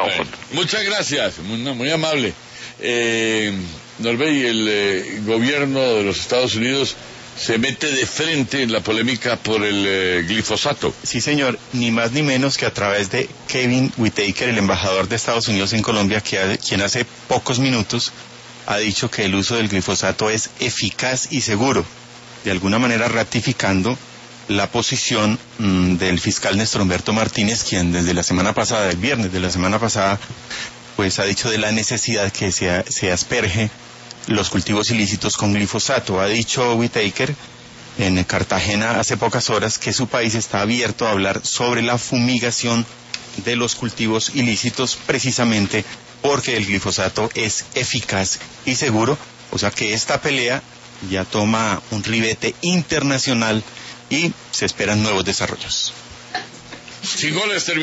Bueno, muchas gracias, muy amable. Norbey, el gobierno de los Estados Unidos se mete de frente en la polémica por el glifosato. Sí, señor, ni más ni menos que a través de Kevin Whitaker, el embajador de Estados Unidos en Colombia, quien hace pocos minutos ha dicho que el uso del glifosato es eficaz y seguro, de alguna manera ratificando la posición del fiscal Néstor Humberto Martínez, quien desde la semana pasada, el viernes de la semana pasada, pues ha dicho de la necesidad que se asperge los cultivos ilícitos con glifosato. Ha dicho Whitaker en Cartagena hace pocas horas que su país está abierto a hablar sobre la fumigación de los cultivos ilícitos, precisamente porque el glifosato es eficaz y seguro, o sea que esta pelea ya toma un ribete internacional y se esperan nuevos desarrollos. Sin goles